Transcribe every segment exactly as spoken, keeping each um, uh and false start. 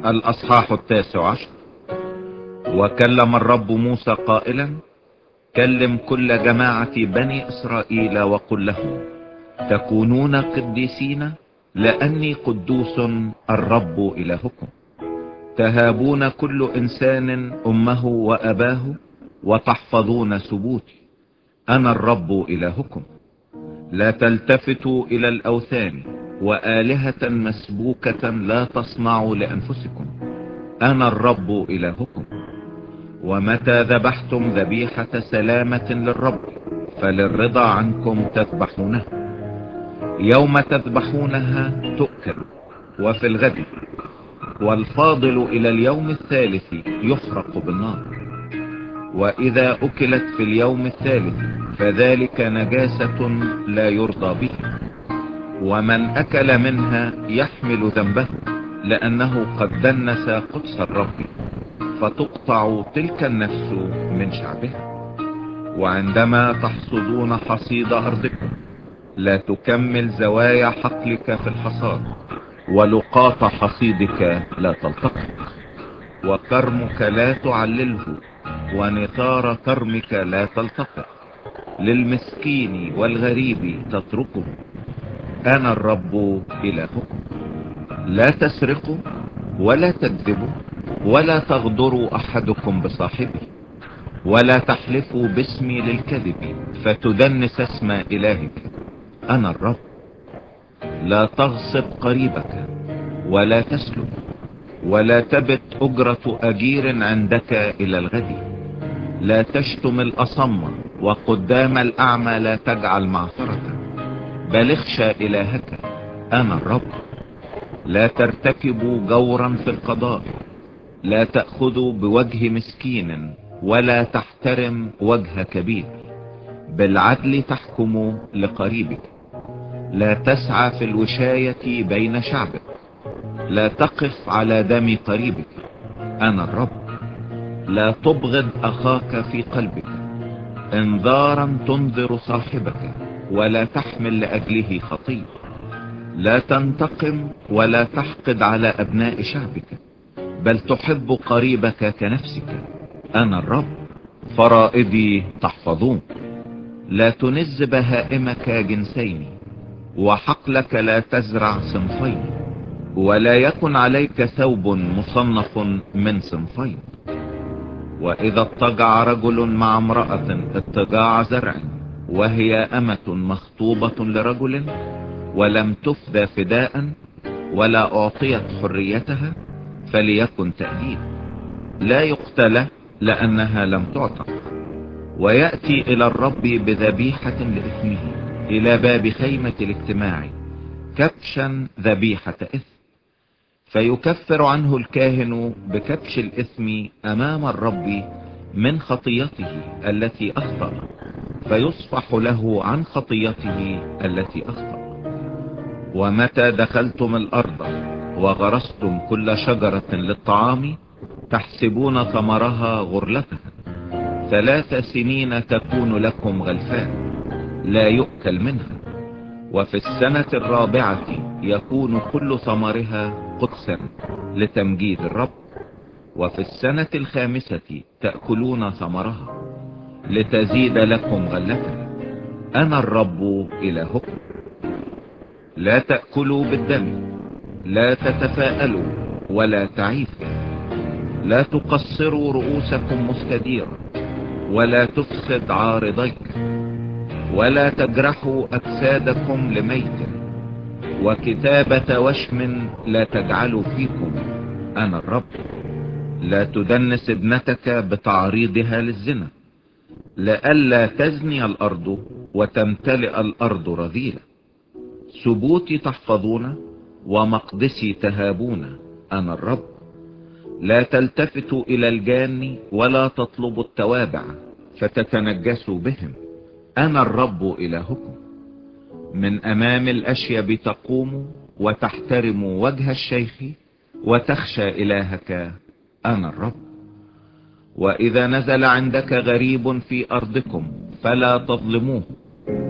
الأصحاح التاسع عشر. وكلم الرب موسى قائلا: كلم كل جماعة بني إسرائيل وقل لهم: تكونون قديسين لأني قدوس الرب إلهكم. تهابون كل إنسان أمه وأباه وتحفظون سبوتي. أنا الرب إلهكم. لا تلتفتوا إلى الأوثان وآلهة مسبوكة لا تصنعوا لأنفسكم. أنا الرب إلهكم. ومتى ذبحتم ذبيحة سلامة للرب فللرضا عنكم تذبحونها. يوم تذبحونها تؤكل وفي الغد، والفاضل إلى اليوم الثالث يحرق بالنار. وإذا أكلت في اليوم الثالث فذلك نجاسة لا يرضى به، ومن أكل منها يحمل ذنبه، لأنه قد دنس قدس الرب، فتقطع تلك النفس من شعبها. وعندما تحصدون حصيد أرضكم لا تكمل زوايا حقلك في الحصاد، ولقاط حصيدك لا تلتقط. وكرمك لا تعلله، ونثار كرمك لا تلتقط. للمسكين والغريب تتركه. أنا الرب إلهكم. لا تسرقوا ولا تكذبوا ولا تغدروا أحدكم بصاحبه، ولا تحلفوا باسمي للكذب فتدنس اسم إلهك. أنا الرب. لا تغصب قريبك ولا تسلب، ولا تبت أجرة أجير عندك إلى الغد. لا تشتم الأصم، وقدام الأعمى لا تجعل معثرة، بل اخشى إلهك. أنا الرب. لا ترتكبوا جورا في القضاء. لا تأخذوا بوجه مسكين، ولا تحترم وجه كبير. بالعدل تحكموا لقريبك. لا تسعى في الوشاية بين شعبك. لا تقف على دم قريبك. أنا الرب. لا تبغض أخاك في قلبك. انذارا تنذر صاحبك، ولا تحمل لأجله خطية. لا تنتقم ولا تحقد على أبناء شعبك، بل تحب قريبك كنفسك. أنا الرب. فرائضي تحفظون. لا تنز بهائمك جنسين، وحقلك لا تزرع صنفين، ولا يكن عليك ثوب مصنف من صنفين. وإذا اضطجع رجل مع امرأة اضطجاع زرع، وهي أمة مخطوبة لرجل، ولم تفدى فداء ولا أعطيت حريتها، فليكن تأديب. لا يقتل لأنها لم تعتق. ويأتي إلى الرب بذبيحة لإثمه إلى باب خيمة الاجتماع، كبشا ذبيحة إثم. فيكفر عنه الكاهن بكبش الإثم أمام الرب من خطيته التي أخطأ، فيصفح له عن خطيته التي أخطأ. ومتى دخلتم الأرض وغرستم كل شجرة للطعام تحسبون ثمرها غرلتها، ثلاث سنين تكون لكم غلفان لا يؤكل منها. وفي السنة الرابعة يكون كل ثمرها قدسا لتمجيد الرب. وفي السنة الخامسة تأكلون ثمرها لتزيد لكم غلتها. أنا الرب إلهكم. لا تأكلوا بالدم. لا تتفاءلوا ولا تعيثوا. لا تقصروا رؤوسكم مستديرا، ولا تفسد عارضيك. ولا تجرحوا أجسادكم لميت، وكتابة وشم لا تجعلوا فيكم. أنا الرب. لا تدنس ابنتك بتعريضها للزنا، لئلا تزني الأرض وتمتلئ الأرض رذيلة. سبوتي تحفظون ومقدسي تهابون. أنا الرب. لا تلتفتوا إلى الجان ولا تطلبوا التوابع فتتنجسوا بهم. أنا الرب إلهكم. من أمام الأشيب تقوم وتحترم وجه الشيخ وتخشى إلهك. أنا الرب. وإذا نزل عندك غريب في أرضكم فلا تظلموه.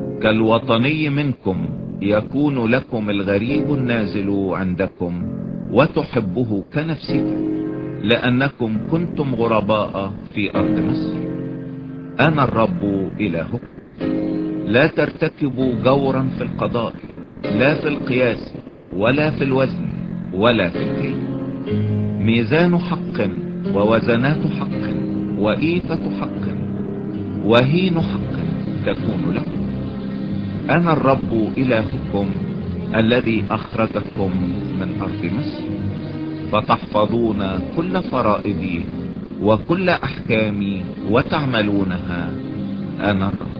كالوطني منكم يكون لكم الغريب النازل عندكم، وتحبه كنفسك، لأنكم كنتم غرباء في أرض مصر. أنا الرب إلهكم. لا ترتكبوا جورا في القضاء، لا في القياس ولا في الوزن ولا في الكيل. ميزان حق ووزنات حق وإيفة حق وهين حق تكون لكم. أنا الرب إلهكم الذي أخرجكم من أرض مصر، فتحفظون كل فرائضي وكل أحكامي وتعملونها. أنا الرب.